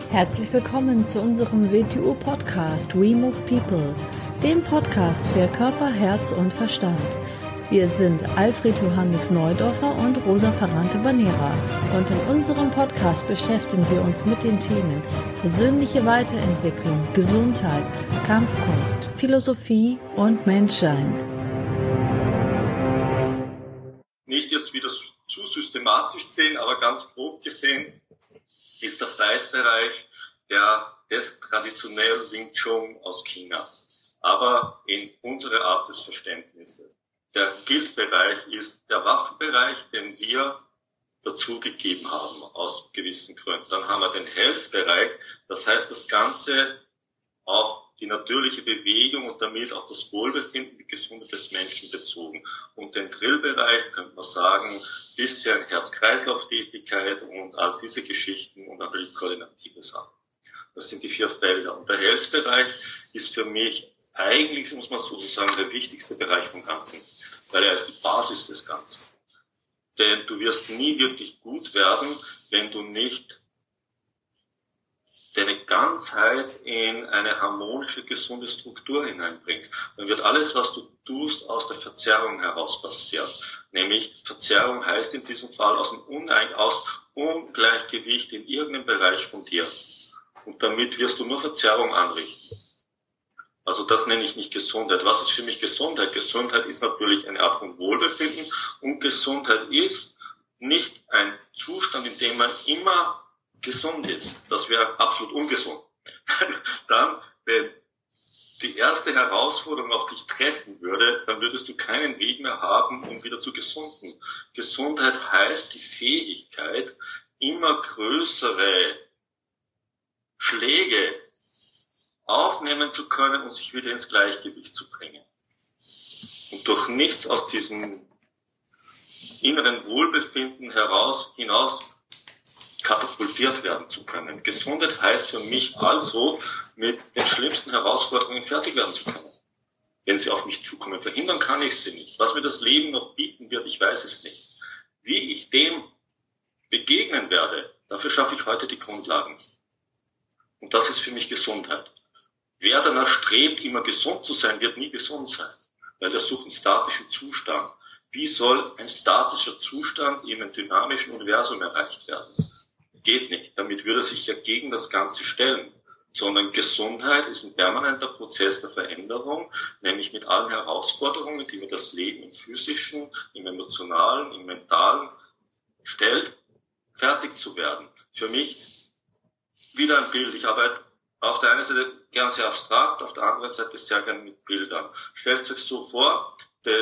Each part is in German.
Herzlich willkommen zu unserem WTU-Podcast We Move People, dem Podcast für Körper, Herz und Verstand. Wir sind Alfred Johannes Neudorfer und Rosa Ferrante-Banera und in unserem Podcast beschäftigen wir uns mit den Themen persönliche Weiterentwicklung, Gesundheit, Kampfkunst, Philosophie und Menschsein. Nicht jetzt wieder zu systematisch sehen, aber ganz grob gesehen ist der Fight-Bereich des traditionellen Wing Chun aus China, aber in unserer Art des Verständnisses. Der Guild-Bereich ist der Waffenbereich, den wir dazugegeben haben, aus gewissen Gründen. Dann haben wir den Health-Bereich, das heißt das Ganze auf die natürliche Bewegung und damit auch das Wohlbefinden, die Gesundheit des Menschen bezogen. Und den Drill-Bereich, könnte man sagen, bisschen Herz-Kreislauf-Tätigkeit und all diese Geschichten und natürlich koordinative Sachen. Das sind die 4 Felder. Und der Health-Bereich ist für mich eigentlich, muss man sozusagen, der wichtigste Bereich vom Ganzen, weil er ist die Basis des Ganzen. Denn du wirst nie wirklich gut werden, wenn du nicht deine Ganzheit in eine harmonische, gesunde Struktur hineinbringst. Dann wird alles, was du tust, aus der Verzerrung heraus passieren. Nämlich, Verzerrung heißt in diesem Fall aus Ungleichgewicht in irgendeinem Bereich von dir. Und damit wirst du nur Verzerrung anrichten. Also das nenne ich nicht Gesundheit. Was ist für mich Gesundheit? Gesundheit ist natürlich eine Art von Wohlbefinden und Gesundheit ist nicht ein Zustand, in dem man immer gesund ist. Das wäre absolut ungesund. Dann, wenn die erste Herausforderung auf dich treffen würde, dann würdest du keinen Weg mehr haben, um wieder zu gesunden. Gesundheit heißt die Fähigkeit, immer größere Schläge aufnehmen zu können und sich wieder ins Gleichgewicht zu bringen. Und durch nichts aus diesem inneren Wohlbefinden hinaus katapultiert werden zu können. Gesundheit heißt für mich also, mit den schlimmsten Herausforderungen fertig werden zu können. Wenn sie auf mich zukommen, verhindern kann ich sie nicht. Was mir das Leben noch bieten wird, ich weiß es nicht. Wie ich dem begegnen werde, dafür schaffe ich heute die Grundlagen. Und das ist für mich Gesundheit. Wer danach strebt, immer gesund zu sein, wird nie gesund sein, weil der sucht einen statischen Zustand. Wie soll ein statischer Zustand in einem dynamischen Universum erreicht werden? Geht nicht. Damit würde er sich ja gegen das Ganze stellen. Sondern Gesundheit ist ein permanenter Prozess der Veränderung, nämlich mit allen Herausforderungen, die mir das Leben im physischen, im emotionalen, im mentalen stellt, fertig zu werden. Für mich wieder ein Bild. Ich arbeite auf der einen Seite gern sehr abstrakt, auf der anderen Seite sehr gern mit Bildern. Stellt euch so vor,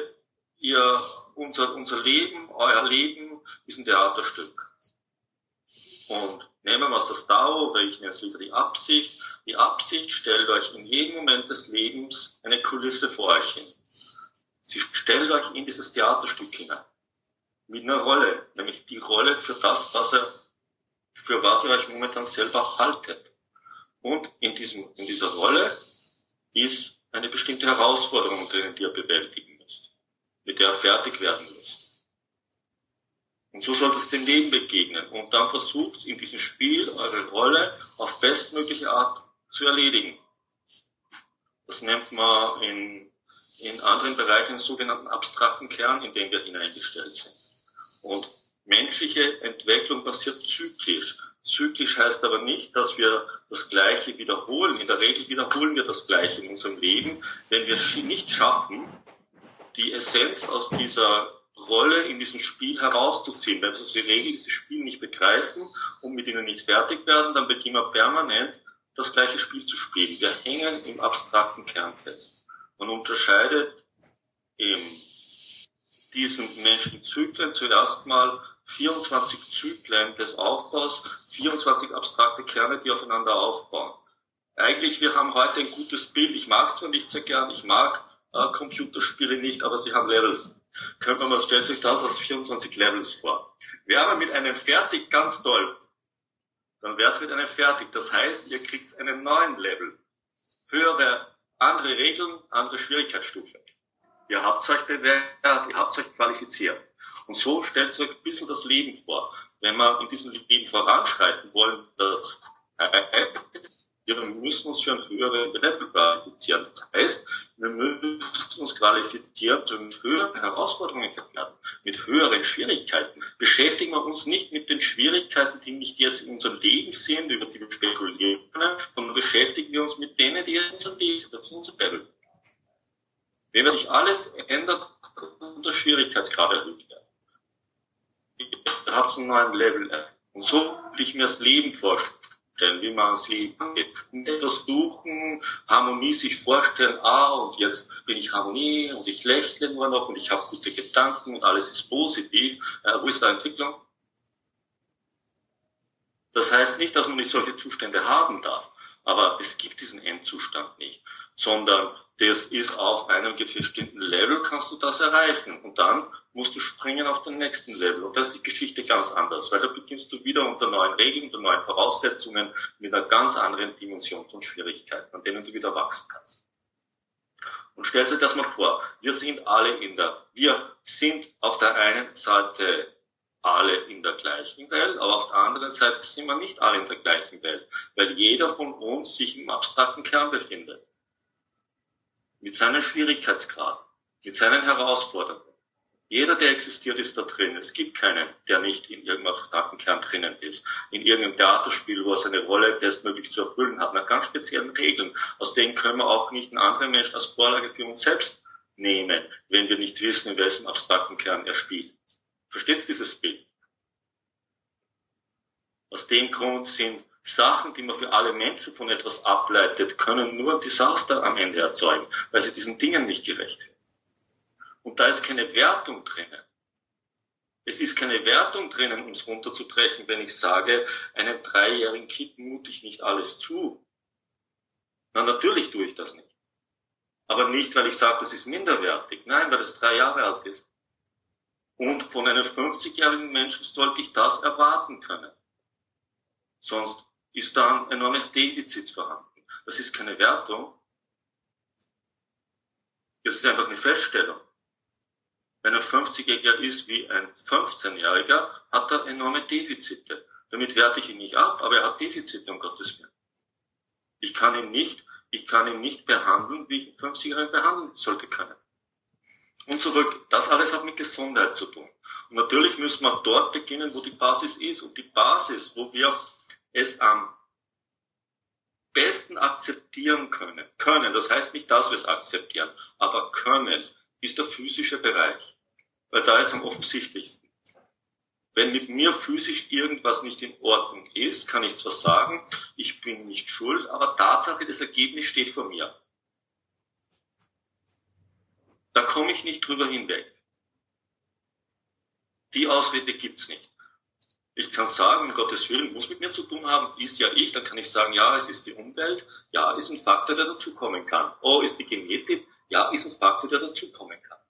unser Leben, euer Leben ist ein Theaterstück. Und nehmen wir mal das Dao, oder ich nenne es wieder die Absicht. Die Absicht stellt euch in jedem Moment des Lebens eine Kulisse vor euch hin. Sie stellt euch in dieses Theaterstück hinein. Mit einer Rolle, nämlich die Rolle für das, für was ihr euch momentan selber haltet. Und in dieser Rolle ist eine bestimmte Herausforderung drin, die ihr bewältigen müsst, mit der ihr fertig werden müsst. Und so sollt es dem Leben begegnen. Und dann versucht in diesem Spiel eure Rolle auf bestmögliche Art zu erledigen. Das nennt man in anderen Bereichen den sogenannten abstrakten Kern, in den wir hineingestellt sind. Und menschliche Entwicklung passiert zyklisch. Zyklisch heißt aber nicht, dass wir das Gleiche wiederholen. In der Regel wiederholen wir das Gleiche in unserem Leben, wenn wir es nicht schaffen, die Essenz aus dieser Rolle in diesem Spiel herauszuziehen. Wenn wir die Regel dieses Spiel nicht begreifen und mit ihnen nicht fertig werden, dann beginnen wir permanent das gleiche Spiel zu spielen. Wir hängen im abstrakten Kern fest. Man unterscheidet in diesen menschlichen Zyklen zuerst mal 24 Zyklen des Aufbaus, 24 abstrakte Kerne, die aufeinander aufbauen. Eigentlich, wir haben heute ein gutes Bild. Ich mag es zwar nicht sehr gern, ich mag Computerspiele nicht, aber sie haben Levels. Stellt sich das als 24 Levels vor. Wäre mit einem fertig, ganz toll, dann wäre es mit einem fertig. Das heißt, ihr kriegt einen neuen Level. Höhere, andere Regeln, andere Schwierigkeitsstufe. Ihr habt euch bewährt, ihr habt euch qualifiziert. Und so stellt euch ein bisschen das Leben vor. Wenn wir in diesem Leben voranschreiten wollen, das Wir müssen uns für ein höheres Level qualifizieren. Das heißt, wir müssen uns qualifizieren zu höheren Herausforderungen mit höheren Schwierigkeiten. Beschäftigen wir uns nicht mit den Schwierigkeiten, die nicht jetzt in unserem Leben sind, über die wir spekulieren können, sondern beschäftigen wir uns mit denen, die in unserem Leben sind, das ist unser Level. Wenn sich alles ändert und der Schwierigkeitsgrad erhöht wird, ihr habt einen neuen Level. Und so will ich mir das Leben vorstellen, wie man das Leben angeht. Und etwas suchen, Harmonie sich vorstellen, und jetzt bin ich Harmonie und ich lächle nur noch und ich habe gute Gedanken und alles ist positiv. Wo ist die Entwicklung? Das heißt nicht, dass man nicht solche Zustände haben darf, aber es gibt diesen Endzustand nicht, sondern das ist auf einem bestimmten Level kannst du das erreichen und dann musst du springen auf den nächsten Level und da ist die Geschichte ganz anders, weil da beginnst du wieder unter neuen Regeln, unter neuen Voraussetzungen mit einer ganz anderen Dimension von Schwierigkeiten, an denen du wieder wachsen kannst. Und stell dir das mal vor, wir sind auf der einen Seite alle in der gleichen Welt, aber auf der anderen Seite sind wir nicht alle in der gleichen Welt, weil jeder von uns sich im abstrakten Kern befindet. Mit seinen Schwierigkeitsgraden, mit seinen Herausforderungen. Jeder, der existiert, ist da drin. Es gibt keinen, der nicht in irgendeinem abstrakten Kern drinnen ist. In irgendeinem Theaterspiel, wo er seine Rolle bestmöglich zu erfüllen hat, nach ganz speziellen Regeln. Aus denen können wir auch nicht einen anderen Menschen als Vorlage für uns selbst nehmen, wenn wir nicht wissen, in welchem abstrakten Kern er spielt. Versteht ihr dieses Bild? Aus dem Grund sind Sachen, die man für alle Menschen von etwas ableitet, können nur ein Desaster am Ende erzeugen, weil sie diesen Dingen nicht gerecht werden. Und da ist keine Wertung drinnen. Es ist keine Wertung drinnen, um es runterzubrechen, wenn ich sage, einem 3-jährigen Kind mute ich nicht alles zu. Na, natürlich tue ich das nicht. Aber nicht, weil ich sage, das ist minderwertig. Nein, weil es 3 Jahre alt ist. Und von einem 50-jährigen Menschen sollte ich das erwarten können. Sonst ist da ein enormes Defizit vorhanden. Das ist keine Wertung. Das ist einfach eine Feststellung. Wenn ein 50-Jähriger ist wie ein 15-Jähriger, hat er enorme Defizite. Damit werte ich ihn nicht ab, aber er hat Defizite, um Gottes Willen. Ich kann ihn nicht behandeln, wie ich einen 50-Jährigen behandeln sollte können. Und zurück, das alles hat mit Gesundheit zu tun. Und natürlich müssen wir dort beginnen, wo die Basis ist. Und die Basis, wo wir es am besten akzeptieren können, das heißt nicht, dass wir es akzeptieren, aber können, ist der physische Bereich. Weil da ist am offensichtlichsten. Wenn mit mir physisch irgendwas nicht in Ordnung ist, kann ich zwar sagen, ich bin nicht schuld, aber Tatsache, das Ergebnis steht vor mir. Da komme ich nicht drüber hinweg. Die Ausrede gibt's nicht. Ich kann sagen, um Gottes Willen, muss mit mir zu tun haben, ist ja ich, dann kann ich sagen, ja, es ist die Umwelt, ja, ist ein Faktor, der dazukommen kann. Oh, ist die Genetik, ja, ist ein Faktor, der dazukommen kann.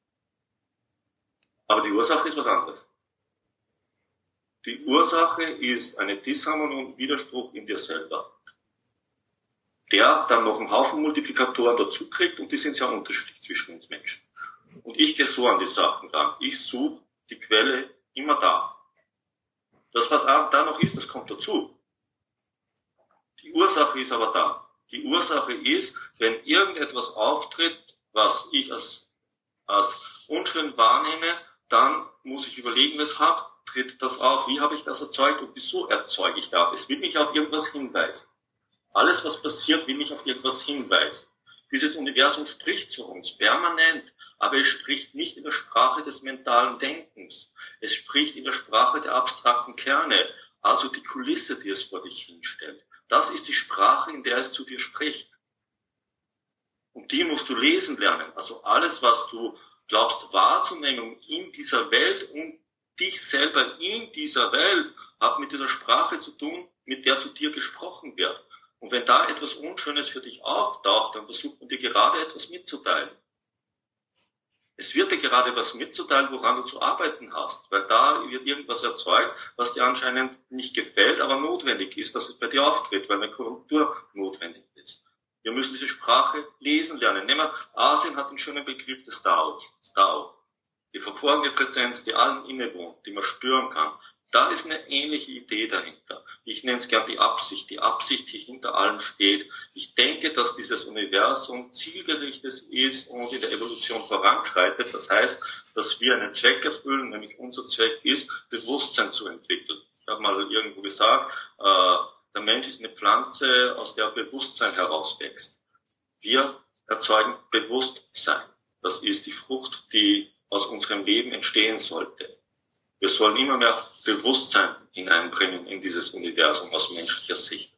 Aber die Ursache ist was anderes. Die Ursache ist eine Disharmonie und Widerspruch in dir selber, der dann noch einen Haufen Multiplikatoren dazu kriegt und die sind sehr unterschiedlich zwischen uns Menschen. Und ich gehe so an die Sachen ran. Ich suche die Quelle immer da. Das, was da noch ist, das kommt dazu. Die Ursache ist aber da. Die Ursache ist, wenn irgendetwas auftritt, was ich als unschön wahrnehme, dann muss ich überlegen, weshalb tritt das auf, wie habe ich das erzeugt und wieso erzeuge ich das. Es will mich auf irgendwas hinweisen. Alles, was passiert, will mich auf irgendwas hinweisen. Dieses Universum spricht zu uns permanent, aber es spricht nicht in der Sprache des mentalen Denkens. Es spricht in der Sprache der abstrakten Kerne, also die Kulisse, die es vor dich hinstellt. Das ist die Sprache, in der es zu dir spricht. Und die musst du lesen lernen. Also alles, was du glaubst wahrzunehmen in dieser Welt und dich selber in dieser Welt, hat mit dieser Sprache zu tun, mit der zu dir gesprochen wird. Und wenn da etwas Unschönes für dich auftaucht, dann versucht man dir gerade etwas mitzuteilen. Es wird dir gerade was mitzuteilen, woran du zu arbeiten hast, weil da wird irgendwas erzeugt, was dir anscheinend nicht gefällt, aber notwendig ist, dass es bei dir auftritt, weil eine Korrektur notwendig ist. Wir müssen diese Sprache lesen lernen. Nehmen wir, Asien hat den schönen Begriff des Tao. Die verborgene Präsenz, die allen innewohnt, die man spüren kann. Da ist eine ähnliche Idee dahinter. Ich nenne es gern die Absicht, die hinter allem steht. Ich denke, dass dieses Universum zielgerichtet ist und in der Evolution voranschreitet. Das heißt, dass wir einen Zweck erfüllen, nämlich unser Zweck ist, Bewusstsein zu entwickeln. Ich habe mal irgendwo gesagt, der Mensch ist eine Pflanze, aus der Bewusstsein herauswächst. Wir erzeugen Bewusstsein. Das ist die Frucht, die aus unserem Leben entstehen sollte. Wir sollen immer mehr Bewusstsein hineinbringen in dieses Universum aus menschlicher Sicht.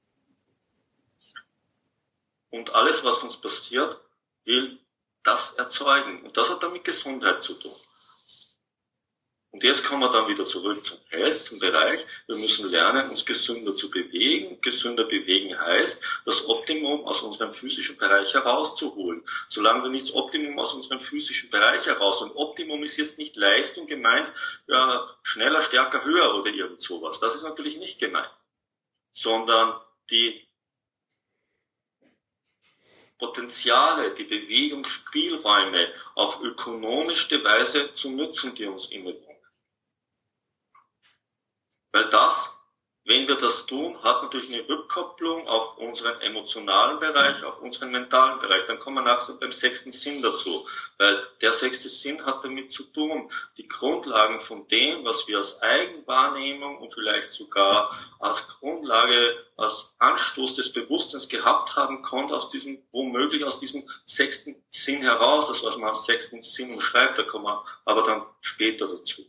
Und alles, was uns passiert, will das erzeugen. Und das hat dann mit Gesundheit zu tun. Und jetzt kommen wir dann wieder zurück zum Health, zum Bereich. Wir müssen lernen, uns gesünder zu bewegen. Gesünder bewegen heißt, das Optimum aus unserem physischen Bereich herauszuholen. Solange wir nicht das Optimum aus unserem physischen Bereich herausholen. Optimum ist jetzt nicht Leistung gemeint, ja, schneller, stärker, höher oder irgend sowas. Das ist natürlich nicht gemeint. Sondern die Potenziale, die Bewegungsspielräume auf ökonomischste Weise zu nutzen, die uns innewohnen. Weil das, wenn wir das tun, hat natürlich eine Rückkopplung auf unseren emotionalen Bereich, auf unseren mentalen Bereich. Dann kommen wir nachher beim sechsten Sinn dazu. Weil der sechste Sinn hat damit zu tun, die Grundlagen von dem, was wir als Eigenwahrnehmung und vielleicht sogar als Grundlage, als Anstoß des Bewusstseins gehabt haben, kommt womöglich aus diesem sechsten Sinn heraus. Das, was man als sechsten Sinn umschreibt, da kommen wir aber dann später dazu.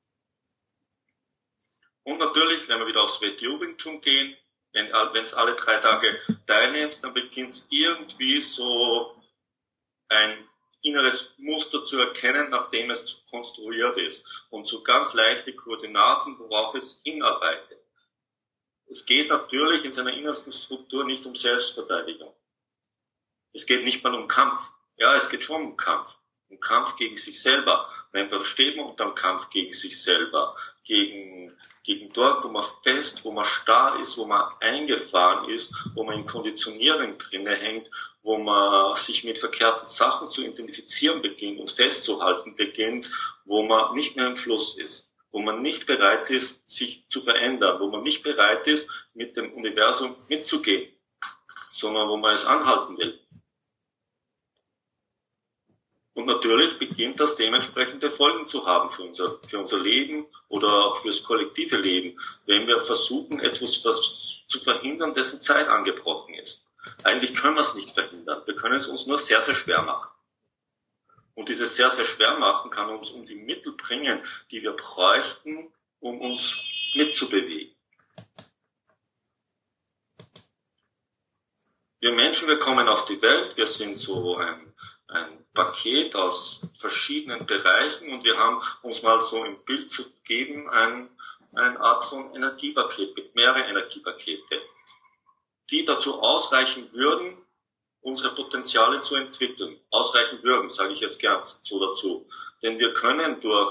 Und natürlich, wenn wir wieder aufs WTO Wing Chun gehen, wenn es alle 3 Tage teilnimmst, dann beginnt es irgendwie so ein inneres Muster zu erkennen, nachdem es konstruiert ist. Und so ganz leichte Koordinaten, worauf es hinarbeitet. Es geht natürlich in seiner innersten Struktur nicht um Selbstverteidigung. Es geht nicht mal um Kampf. Ja, es geht schon um Kampf. Um Kampf gegen sich selber. Wenn man steht man unter dem Kampf gegen sich selber. Gegen dort, wo man fest, wo man starr ist, wo man eingefahren ist, wo man in Konditionierung drinne hängt, wo man sich mit verkehrten Sachen zu identifizieren beginnt und festzuhalten beginnt, wo man nicht mehr im Fluss ist, wo man nicht bereit ist, sich zu verändern, wo man nicht bereit ist, mit dem Universum mitzugehen, sondern wo man es anhalten will. Und natürlich beginnt das dementsprechende Folgen zu haben für unser Leben oder auch fürs kollektive Leben, wenn wir versuchen, etwas zu verhindern, dessen Zeit angebrochen ist. Eigentlich können wir es nicht verhindern. Wir können es uns nur sehr, sehr schwer machen. Und dieses sehr, sehr schwer machen kann uns um die Mittel bringen, die wir bräuchten, um uns mitzubewegen. Wir Menschen, wir kommen auf die Welt, wir sind so ein Paket aus verschiedenen Bereichen und wir haben uns mal so im Bild zu geben, eine Art von Energiepaket, mehrere Energiepakete, die dazu ausreichen würden, unsere Potenziale zu entwickeln. Ausreichen würden, sage ich jetzt gern so dazu. Denn wir können durch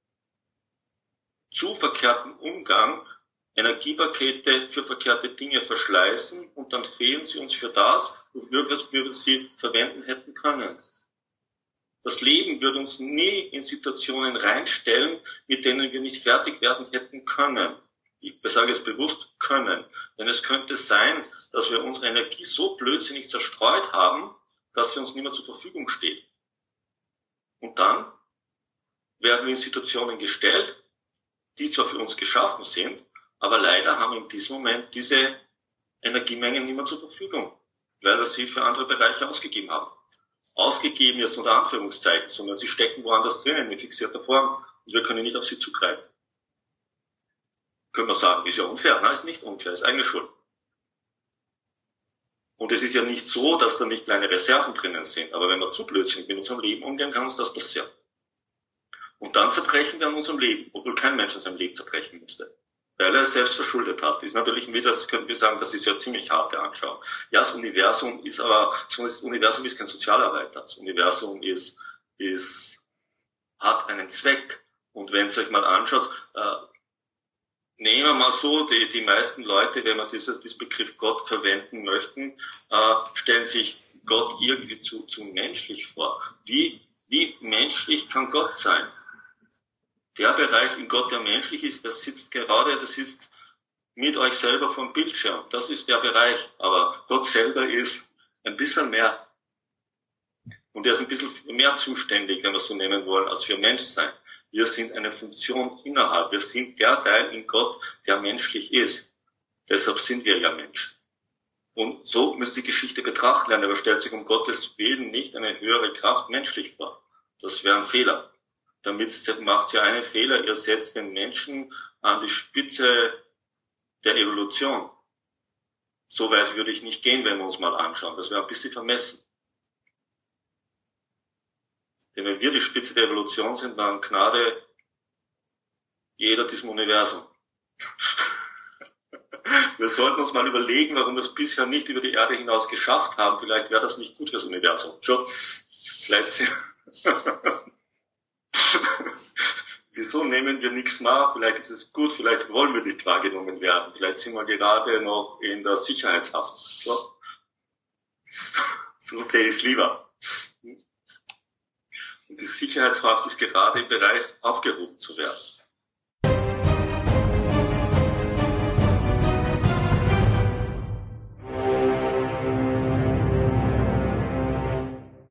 zu verkehrten Umgang Energiepakete für verkehrte Dinge verschleißen und dann fehlen sie uns für das, wofür wir sie verwenden hätten können. Das Leben wird uns nie in Situationen reinstellen, mit denen wir nicht fertig werden hätten können. Ich sage es bewusst können. Denn es könnte sein, dass wir unsere Energie so blödsinnig zerstreut haben, dass sie uns nicht mehr zur Verfügung steht. Und dann werden wir in Situationen gestellt, die zwar für uns geschaffen sind, aber leider haben in diesem Moment diese Energiemengen nicht mehr zur Verfügung, weil wir sie für andere Bereiche ausgegeben haben. Ausgegeben jetzt unter Anführungszeichen, sondern sie stecken woanders drinnen in fixierter Form und wir können nicht auf sie zugreifen. Können wir sagen, ist ja unfair? Nein, ist nicht unfair, ist eigene Schuld. Und es ist ja nicht so, dass da nicht kleine Reserven drinnen sind, aber wenn wir zu blödsinnig mit unserem Leben umgehen, kann uns das passieren. Und dann zerbrechen wir an unserem Leben, obwohl kein Mensch an seinem Leben zerbrechen musste. Weil er es selbst verschuldet hat. Das ist natürlich wieder, das könnten wir sagen, das ist ja ziemlich harte Anschauung. Ja, das Universum ist kein Sozialarbeiter. Das Universum hat einen Zweck. Und wenn ihr euch mal anschaut, nehmen wir mal so, die meisten Leute, wenn wir diesen Begriff Gott verwenden möchten, stellen sich Gott irgendwie zu menschlich vor. Wie menschlich kann Gott sein? Der Bereich in Gott, der menschlich ist, das sitzt mit euch selber vom Bildschirm. Das ist der Bereich. Aber Gott selber ist ein bisschen mehr. Und er ist ein bisschen mehr zuständig, wenn wir es so nennen wollen, als für Menschsein. Wir sind eine Funktion innerhalb. Wir sind der Teil in Gott, der menschlich ist. Deshalb sind wir ja Mensch. Und so müsst ihr die Geschichte betrachten lernen. Aber stellt sich um Gottes Willen nicht eine höhere Kraft menschlich vor. Das wäre ein Fehler. Damit macht ihr einen Fehler. Ihr setzt den Menschen an die Spitze der Evolution. So weit würde ich nicht gehen, wenn wir uns mal anschauen. Das wäre ein bisschen vermessen. Denn wenn wir die Spitze der Evolution sind, dann gnade jeder diesem Universum. Wir sollten uns mal überlegen, warum wir es bisher nicht über die Erde hinaus geschafft haben. Vielleicht wäre das nicht gut fürs Universum. Schon. Vielleicht. Wieso nehmen wir nichts wahr? Vielleicht ist es gut, vielleicht wollen wir nicht wahrgenommen werden. Vielleicht sind wir gerade noch in der Sicherheitshaft. So sehe ich es lieber. Und die Sicherheitshaft ist gerade im Bereich, aufgehoben zu werden.